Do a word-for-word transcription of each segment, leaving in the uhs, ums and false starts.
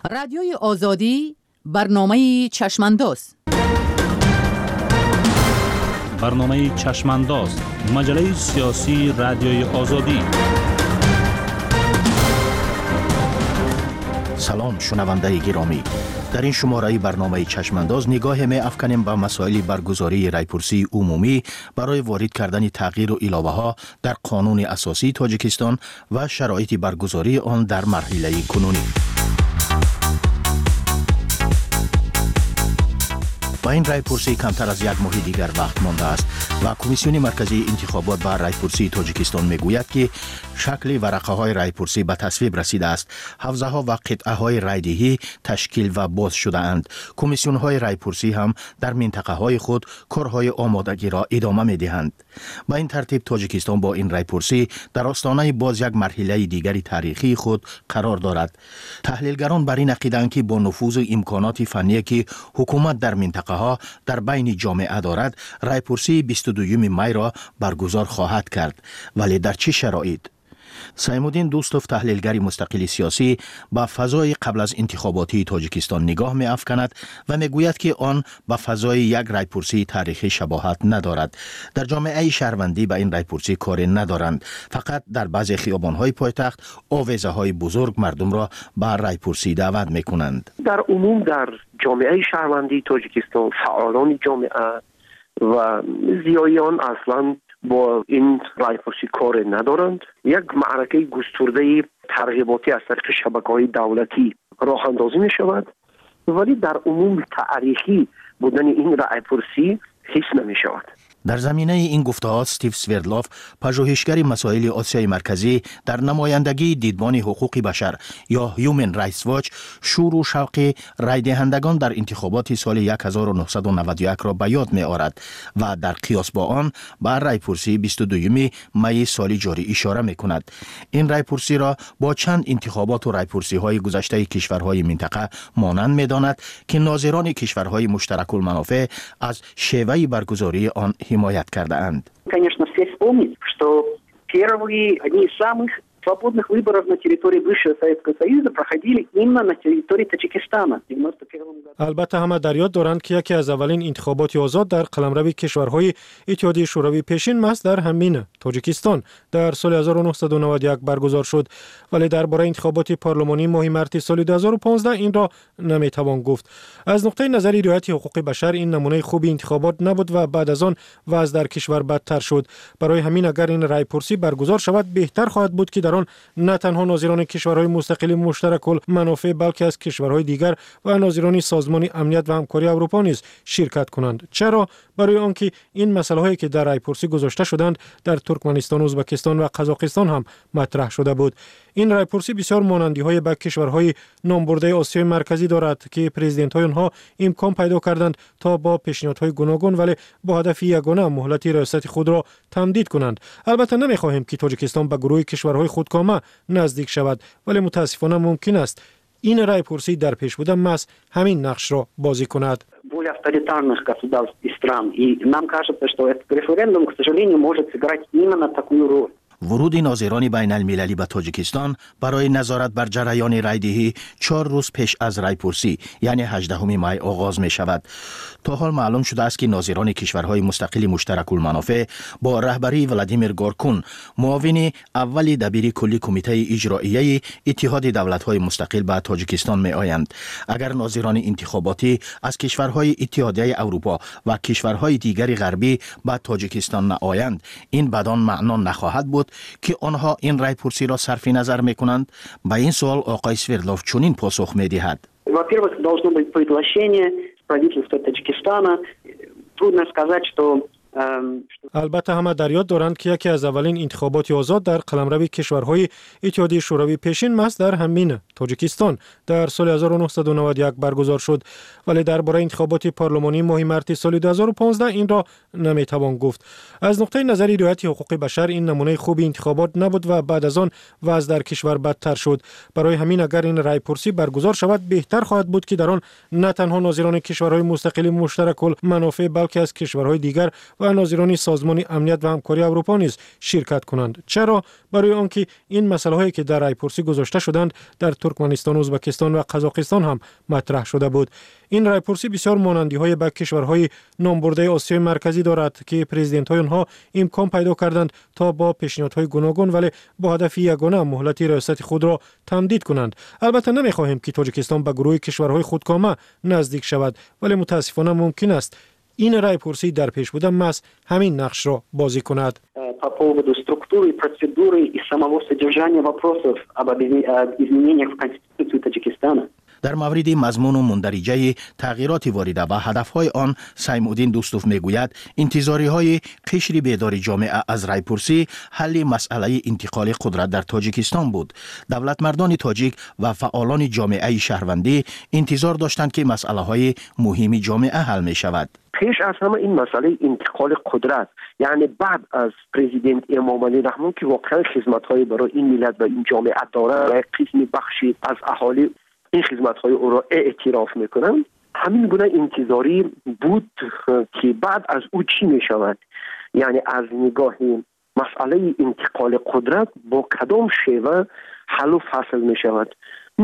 رادیوی آزادی برنامه چشمانداز. برنامه چشمانداز، مجله سیاسی رادیوی آزادی. سلام شنونده گرامی، در این شماره برنامه چشمانداز نگاه می افکنیم به مسائل برگزاری رایپرسی عمومی برای وارد کردن تغییر و علاوه ها در قانون اساسی تاجیکستان و شرایط برگزاری آن در مرحله کنونی. با این رایپرسی کمتر از یک ماه دیگر وقت مانده است و کمیسیون مرکزی انتخابات بر رایپرسی تاجیکستان میگوید که شکل ورقه های رایپرسی به تصویب رسیده است. حوزه ها و قطعه های رایدهی تشکیل و باز شده اند. کمیسیون های رایپرسی هم در منطقه های خود کارهای آمادگی را ادامه می دهند. با این ترتیب تاجیکستان با این رایپرسی در آستانه باز یک مرحله دیگری تاریخی خود قرار دارد. تحلیلگران بر این عقیده‌اند که با نفوذ امکانات فنی که حکومت در منطقه ها در بین جامعه دارد، رایپرسی بیست و دوم می را برگزار خواهد کرد. ولی در چه شرایط؟ سیمودین دوستوف، تحلیلگر مستقل سیاسی، با فضای قبل از انتخاباتی تاجیکستان نگاه می افکند و می گوید که آن با فضای یک رایپرسی تاریخی شباهت ندارد. در جامعه شهروندی به این رایپرسی کاری ندارند، فقط در بعضی خیابان‌های پایتخت آویزه‌های بزرگ مردم را به رایپرسی دعوت می کنند. در عموم در جامعه شهروندی تاجیکستان فعالان جامعه و زیایان اصلاً با این رایپرسی کار ندارند. یک معرکه گسترده ترغیباتی از طریق شبکه‌های دولتی راه اندازی می شود، ولی در عموم تاریخی بودن این رایپرسی حس نمی شود. در زمینه این گفته‌ها استیو سوردلوف، پژوهشگر مسائل آسیای مرکزی، در نمایندگی دیدبان حقوق بشر یا هیومن رایتس واچ، شور و شوق رای دهندگان در انتخابات سال هزار و نهصد و نود و یک را به یاد می‌آورد و در قیاس با آن بر رایپرسی بیست و دوم می سال جاری اشاره می‌کند. این رایپرسی را با چند انتخابات و رایپرسی‌های گذشته کشورهای منطقه مانند می‌داند که ناظران کشورهای مشترک المنافع از شیوه برگزاری آن حمایت کرده اند. Конечно, все вспомнить, что первые, одни из самых свободных выборов на территории бывшего Советского Союза проходили именно на территории Таджикистана в девяносто первом году. البته همه در یاد دارند که یکی از اولین انتخابات آزاد در قلمرو کشورهای اتحادیه شوروی پیشین محض در همین تاجیکستان در سال هزار و نهصد و نود و یک برگزار شد، ولی درباره انتخابات پارلمانی ماه مارس سال دو هزار و پانزده این را نمیتوان گفت. از نقطه نظر رعایت حقوق بشر این نمونه خوب انتخابات نبود و بعد از آن وضع در کشور بدتر شد. برای همین اگر این رایپرسی برگزار شود بهتر خواهد بود که در آن نه تنها ناظران کشورهای مستقل مشترک المنافع بلکه از کشورهای دیگر و ناظران سازمان امنیت و همکاری اروپا نیز شرکت کنند. چرا؟ برای آنکه این مسائلی که در رایپرسی گذاشته شدند در ترکمنستان، ازبکستان و قزاقستان هم مطرح شده بود. این رایپرسی بسیار مانندی‌های با کشورهای نامبرده آسیای مرکزی دارد که پرزیدنت‌های آنها امکان پیدا کردند تا با پیشنهادهای گوناگون ولی با هدف یگانه مهلت ریاست خود را تمدید کنند. البته نمی‌خواهیم که تاجیکستان به گروه کشورهای خودکامه نزدیک شود، ولی متاسفانه ممکن است این رایپرسی در پیش بوده محض همین نقش را بازی کند. Более авторитарных государств и стран. И нам кажется, что этот референдум, к сожалению, может сыграть именно такую роль. ورود ناظران بین المللی به تاجیکستان برای نظارت بر جریان رایدهی چهار روز پیش از رایپرسی یعنی هجدهم می آغاز می شود. تا حال معلوم شده است که ناظران کشورهای مستقل مشترک المنافع با رهبری ولادیمیر گورکون، معاون اول دبیر کلی کمیته اجرایی اتحاد دولت‌های مستقل به تاجیکستان می آیند. اگر ناظران انتخاباتی از کشورهای اتحادیه اروپا و کشورهای دیگر غربی به تاجیکستان نآیند، این بدان معنا نخواهد بود که آنها این رایپرسی را صرف نظر میکنند. به این سوال آقای سوردلوف چنین پاسخ میدهد: Во-первых, должно быть приглашение правительства Таджикистана. Трудно сказать, что البته همه در یاد دارند که یکی از اولین انتخابات آزاد در قلمرو کشورهای اتحادیه شوروی پیشین محض در همین تاجیکستان در سال هزار و نهصد و نود و یک برگزار شد، ولی درباره انتخابات پارلمانی ماه مارس سال دو هزار و پانزده این را نمیتوان گفت. از نقطه نظر رعایت حقوق بشر این نمونه خوب انتخابات نبود و بعد از آن وضع در کشور بدتر شد. برای همین اگر این رایپرسی برگزار شود بهتر خواهد بود که در آن نه تنها ناظران کشورهای مستقل مشترک المنافع بلکه از کشورهای دیگر و ناظران سازمان امنیت و همکاری اروپا نیز شرکت کنند. چرا؟ برای آنکه این مسئله هایی که در رایپرسی گذاشته شدند در ترکمنستان، ازبکستان و قزاقستان هم مطرح شده بود. این رایپرسی بسیار مانندی های به کشورهای نامبرده آسیای مرکزی دارد که پرزیدنت های آنها امکان پیدا کردند تا با پیشنهادهای گوناگون ولی با هدف یگانه مهلت ریاست خود را تمدید کنند. البته نمیخواهیم که تاجیکستان به گروه کشورهای خودکامه نزدیک شود، ولی متاسفانه ممکن است این رایپرسی در پیش بوده محض همین نقش را بازی کند. По поводу структуры, процедуры и самого содержания вопросов об изменениях в Конституции Таджикистана. در مورد مضمون و مندرجه تغییرات وارده و هدفهای آن، سیمودین دوستوف میگوید انتظاری های قشر بیدار جامعه از رایپرسی حل مسئله انتقال قدرت در تاجیکستان بود. دولت مردان تاجیک و فعالان جامعه شهروندی انتظار داشتند که مسئله های مهم جامعه حل می شود. پیش از همه این مسئله انتقال قدرت، یعنی بعد از پرزیدنت امامعلی رحمان که واقعا خدمت‌های برای این ملت و این جامعه داره و قسم بخشی از اهالی این خدمت‌های او را اعتراف میکنند، همین گونه انتظاری بود که بعد از او چی میشود، یعنی از نگاه مسئله انتقال قدرت با کدام شیوه حل و فصل میشود.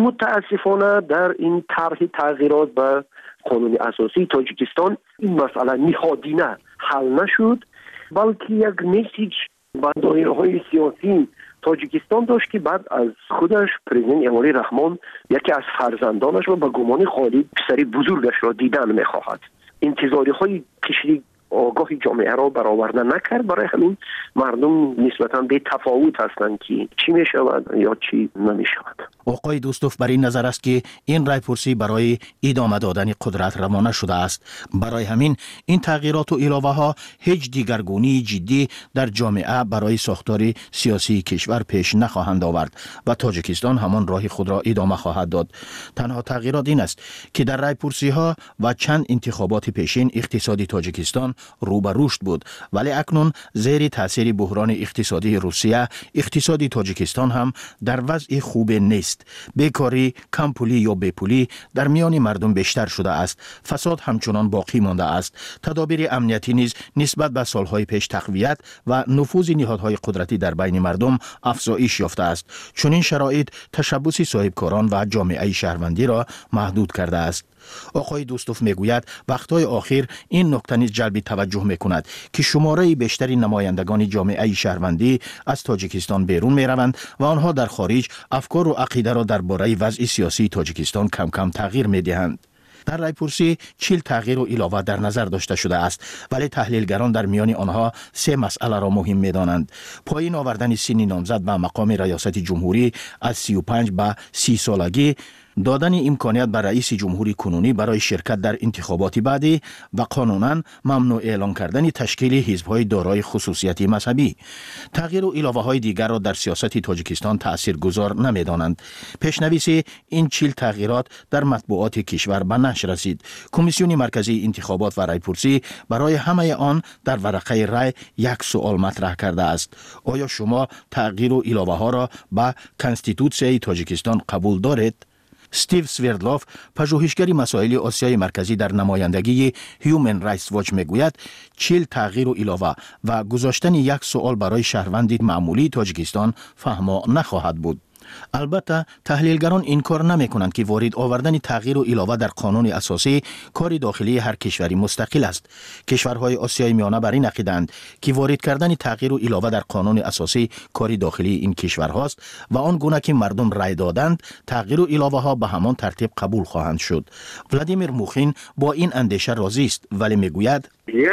متاسفانه در این طرح تغییرات به قانون اساسی تاجیکستان این مسئله نهادینه حل نشد، بلکه یک میسیج به دایره‌های سیاسی تاجیکستان داشت که بعد از خودش پرزیدنت امامعلی رحمان یکی از فرزندانش را به گمان خالی پسر بزرگش را دیدن می‌خواهد. انتظاری های قشری آگاه جامعه را برآورده نکرد، برای همین مردم نسبتاً به تفاوت هستند که چی می شود یا چی نمی شود. آقای دوستوف بر این نظر است که این رایپرسی برای ادامه دادن قدرت روانه شده است. برای همین این تغییرات و علاوه ها هیچ دیگرگونی جدی در جامعه برای ساختار سیاسی کشور پیش نخواهند آورد و تاجیکستان همان راه خود را ادامه خواهد داد. تنها تغییرات این است که در رایپرسی ها و چند انتخابات پیشین اقتصادی تاجیکستان رو به رشد بود، ولی اکنون زیر تاثیر بحران اقتصادی روسیه اقتصادی تاجیکستان هم در وضع خوب نیست. بیکاری، کمپولی یا بیپولی در میان مردم بیشتر شده است. فساد همچنان باقی مانده است. تدابیر امنیتی نیز نسبت به سالهای پیش تقویت و نفوذ نهادهای قدرتی در بین مردم افزایش یافته است. چون این شرایط تشبث صاحبکاران و جامعه شهروندی را محدود کرده است. آقای دوستوف میگوید وقتهای آخر این نکته نیز جلب توجه میکند که شماره بیشتری نمایندگان جامعه شهروندی از تاجیکستان بیرون میروند و آنها در خارج افکار و عقیده را درباره وضع سیاسی تاجیکستان کم کم تغییر میدهند. در رایپرسی چهل تغییر و علاوه در نظر داشته شده است، ولی تحلیلگران در میان آنها سه مسئله را مهم می‌دانند: پایین آوردن سن نامزد و مقام ریاست جمهوری از سی و پنج به سی سالگی، دادن امکانیت بر رئیس جمهوری کنونی برای شرکت در انتخابات بعدی و قانونا ممنوع اعلان کردن تشکیل حزب‌های دارای خصوصیت مذهبی. تغییر و علاوه‌های دیگر را در سیاست تاجیکستان تاثیرگذار نمی‌دانند. پیش‌نویس این چهل تغییرات در مطبوعات کشور به نشر رسید. کمیسیون مرکزی انتخابات و رایپرسی برای همه آن در ورقه رای یک سوال مطرح کرده است: آیا شما تغییر و علاوه‌ها را به کنستیتوسیای تاجیکستان قبول دارید؟ استیو سویردلوف، پژوهشگر مسائل آسیای مرکزی در نمایندگی هیومن رایتس واچ میگوید چهل تغییر و علاوه و گذاشتن یک سوال برای شهروند معمولی تاجیکستان فهما نخواهد بود. البته تحلیلگران انکار نمی کنند که وارد آوردن تغییر و علاوه در قانون اساسی کار داخلی هر کشوری مستقل است. کشورهای آسیای میانه بر این عقیده‌اند که وارد کردن تغییر و علاوه در قانون اساسی کار داخلی این کشورهاست و آن گونه که مردم رای دادند تغییر و علاوه ها به همان ترتیب قبول خواهند شد. ولادیمیر موخین با این اندیشه راضی است، ولی میگوید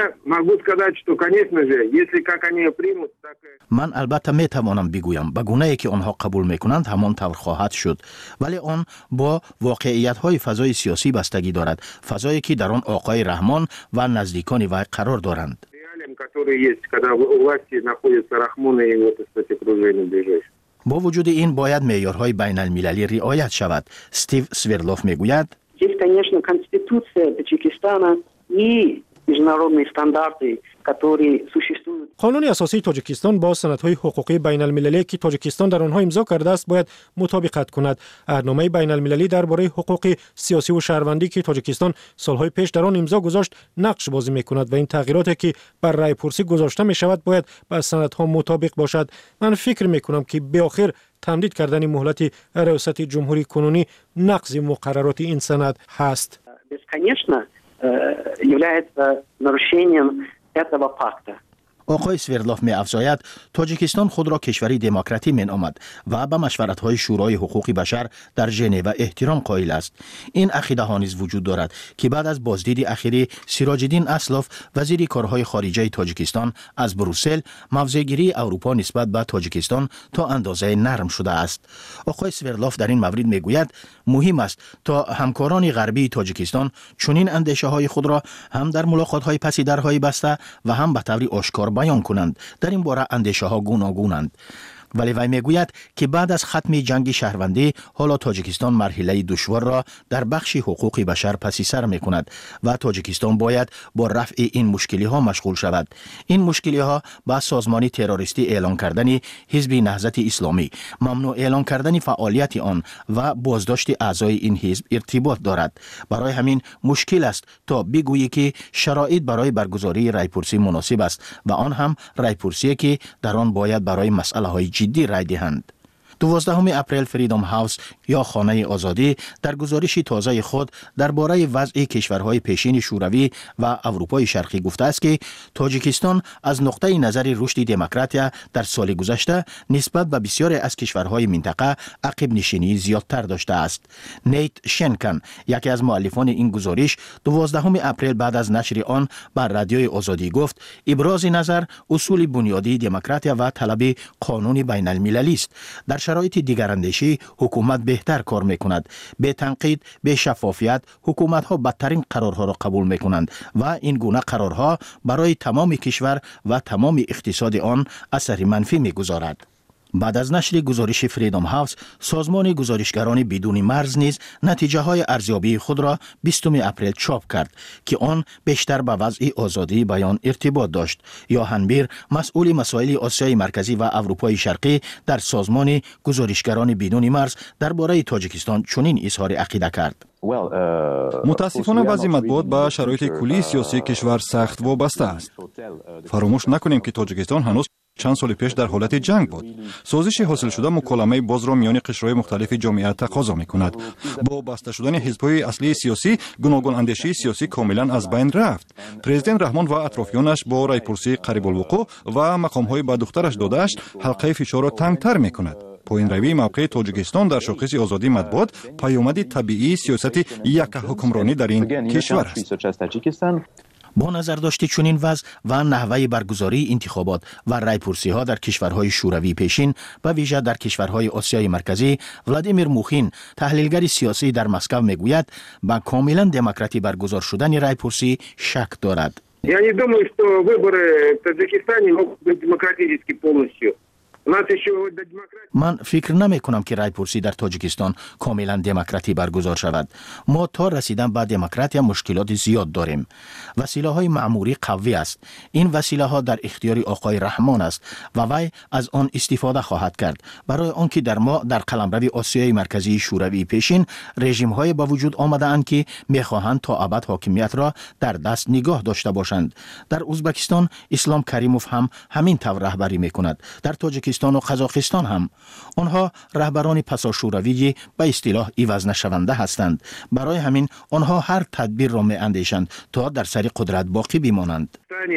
من البته می توانم بگویم به گونه‌ای که آنها قبول میکنند همان طور خواهد شد، ولی آن با واقعیت های فضای سیاسی بستگی دارد، فضایی که در آن آقای رحمان و نزدیکان وی قرار دارند. با وجود این باید معیارهای بین المللی رعایت شود. استیو سویردلوف میگوید Есть, конечно, конституция Таджикистана и международные стандарты, которые существуют. قانون اساسی تاجیکستان با سندهای حقوقی بین المللی که تاجیکستان در آنها امضا کرده است باید مطابقت کند. اهنامه بین المللی درباره حقوق سیاسی و شهروندی که تاجیکستان سالهای پیش در آن امضا گذاشت نقش بازی می‌کند و این تغییراتی که بر رای پرسی گذاشته می‌شود باید با سندها مطابق باشد. من فکر می‌کنم که به آخر تمدید کردن مهلت ریاست جمهوری کنونی نقض مقررات این سند هست. Бесконечно является нарушением этого пакта. آقای سویردلوف می افزاید تاجیکستان خود را کشوری دموکراتی می نامد و به مشورت‌های شورای حقوق بشر در ژنو احترام قائل است. این عقیده ها نیز وجود دارد که بعد از بازدید اخیری سیراج الدین اسلاف وزیر کارهای خارجه تاجیکستان از بروسل موضع‌گیری اروپا نسبت به تاجیکستان تا اندازه نرم شده است. آقای سویردلوف در این مورد می گوید مهم است تا همکاران غربی تاجیکستان چنین اندیشه‌های خود را هم در ملاقات‌های پس درهای بسته و هم به طور آشکار بیان کنند. در این باره اندیشه ها گوناگونند. ولی وی میگوید که بعد از ختم جنگ شهروندی حالا تاجیکستان مرحله دشوار را در بخش حقوق بشر پس سر می کند و تاجیکستان باید با رفع این مشکلی ها مشغول شود. این مشکلی ها با سازمان تروریستی اعلان کردن حزب نهضت اسلامی، ممنوع اعلان کردن فعالیت آن و بازداشت اعضای این حزب ارتباط دارد. برای همین مشکل است تا بگویی که شرایط برای برگزاری رایپرسی مناسب است و آن هم رایپرسی که در آن باید برای مسئله های جدی رای دهند. دوازدهم اپریل فریدم هاوس یا خانه آزادی در گزارش تازه خود درباره وضع کشورهای پیشین شوروی و اروپای شرقی گفته است که تاجیکستان از نقطه نظر رشد دموکراتیا در سال گذشته نسبت به بسیاری از کشورهای منطقه عقب نشینی زیادتر داشته است. نیت شنکن یکی از مؤلفان این گزارش دوازدهم اپریل بعد از نشر آن بر رادیوی آزادی گفت ابراز نظر اصول بنیادی دموکراتیا و طلب قانون بین المللی است. در شرایط دیگراندیشی حکومت بهتر کار میکند. به تنقید، به شفافیت حکومت ها بدترین قرارها را قبول میکنند و این گونه قرارها برای تمام کشور و تمام اقتصاد آن اثر منفی میگذارد. بعد از نشر گزارش فریدم هاوس، سازمان گزارشگران بدون مرز نیز نتیجه های ارزیابی خود را بیستم اپریل چاپ کرد که آن بیشتر به وضع آزادی بیان ارتباط داشت. یوهان بیر، مسئول مسائل آسیای مرکزی و اروپای شرقی در سازمان گزارشگران بدون مرز درباره تاجیکستان چنین اظهار عقیده کرد. متاسفانه بعضی مطبوعات به شرایط کلی سیاسی کشور سخت وابسته است. فراموش نکنیم که تاجیکستان هنوز چند سال پیش در حالت جنگ بود. سازش حاصل شده مکالمه باز را میان قشرهای مختلف جامعه تقاضا میکند. با بسته شدن حزب‌های اصلی سیاسی، گوناگون اندیشی سیاسی کاملا از بین رفت. پرزیدنت رحمان و اطرافیانش با رایپرسی قریب الوقوع و مقام‌های به دخترش داده‌اش حلقه فشار را تنگتر میکند. پایین روی موقع تاجیکستان در شاخص آزادی مطبوعات پیامد طبیعی سیاست یک حکمرانی در این کشور است. با نظر داشته چنین وضع و نحوه برگزاری انتخابات و رایپرسی ها در کشورهای شوروی پیشین و ویژه در کشورهای آسیای مرکزی، ولادیمیر موخین، تحلیلگر سیاسی در مسکو میگوید با کاملا دموکراتی برگزار شدن رایپرسی شک دارد. Я не думаю, что выборы в Таджикистане могут быть демократически полностью. من فکر نمی کنم که رایپرسی در تاجیکستان کاملا دموکراتی برگزار شود. ما تا رسیدن به دموکراتی مشکلات زیاد داریم. وسیله های معمولی قوی است. این وسیله ها در اختیار آقای رحمان است و وی از آن استفاده خواهد کرد. برای آنکه در ما در قلمرو آسیای مرکزی شوروی پیشین رژیم های با وجود آمده اند که می خواهند تا ابد حاکمیت را در دست نگاه داشته باشند. در ازبکستان اسلام کریموف هم همین طور رهبری می کند. در تاجیکستان و قزاقستان هم آنها رهبران پسا شوروی به اصطلاح عوض نشونده هستند. برای همین آنها هر تدبیر را می اندیشند تا در سر قدرت باقی بمانند.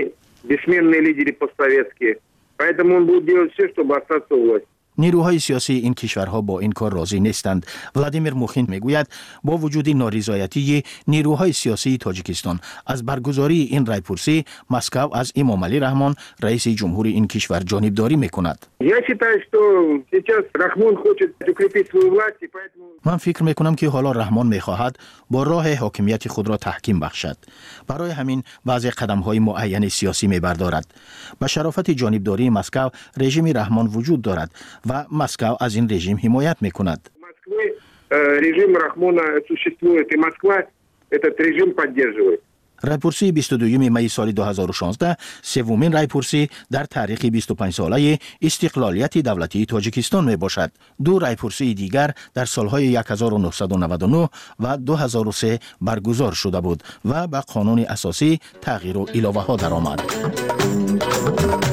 نیروهای سیاسی این کشورها با این کار راضی نیستند. ولادیمیر موخین میگوید با وجود نارضایتی نیروهای سیاسی تاجیکستان از برگزاری این رایپرسی، مسکو از امام علی رحمان رئیس جمهور این کشور جانبداری میکند. من فکر میکنم که حالا رحمان میخواهد با راه حاکمیت خود را تحکیم بخشد. برای همین بعضی قدم‌های معین سیاسی میبردارد. به شرافت جانبداری مسکو رژیم رحمان وجود دارد و مسکو از این رژیم حمایت میکند. رژیم رحمان существует и Москва этот режим поддерживает. رایپرسی بیست و دوم می سال دو هزار و شانزده سومین رایپرسی در تاریخ بیست و پنج ساله استقلالیت دولتی تاجیکستان می باشد. دو رایپرسی دیگر در سالهای هزار و نهصد و نود و نه و دو هزار و سه برگزار شده بود و به قانون اساسی تغییر و علاوه ها درآمد.